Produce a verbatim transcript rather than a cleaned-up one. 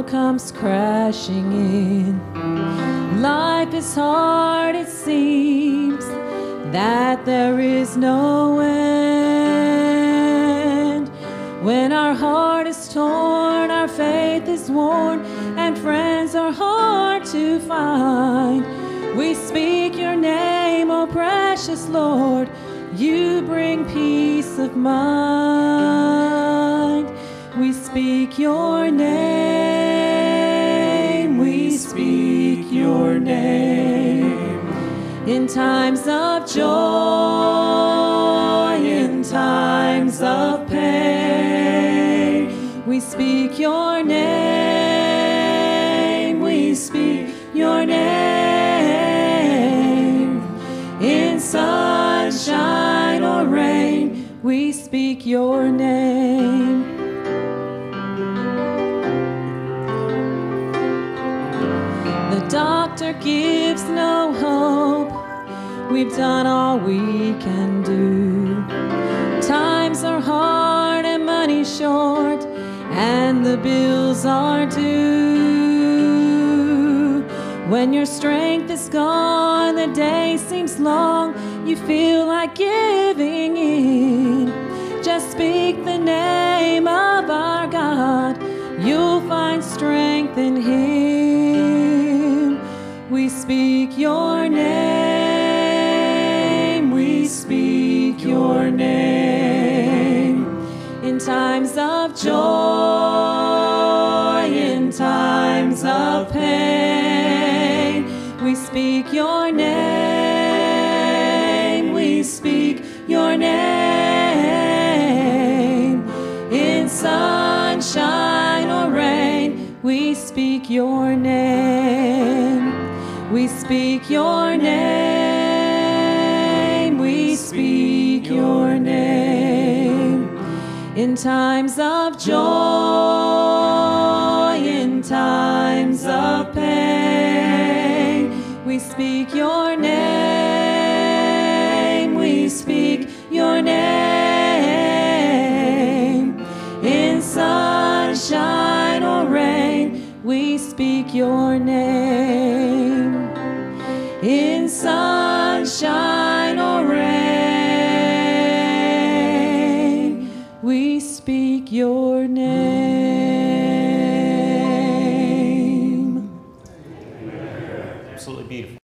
comes crashing in. Life is hard, it seems that there is no end. When our heart is torn, our faith is worn, and friends are hard to find, we speak your name, oh precious Lord. You bring peace of mind. We speak your name. We speak your name. In times of joy, in times of pain, we speak your name. We speak your name. In sunshine or rain, we speak your name. The doctor gives no hope. We've done all we can do. Times are hard and money short, and the bills are due. When your strength is gone, the day seems long, you feel like giving in. Just speak the name of our God. You'll find strength in Him. We speak your name. We speak your name. In times of joy, in times of pain, we speak your name. We speak your name. In sunshine or rain, we speak your name. We speak your name. We speak your name. In times of joy, in times of pain, we speak your name. We speak your name. In sunshine or rain, we speak your name. In sunshine or rain, we speak your name. Absolutely beautiful.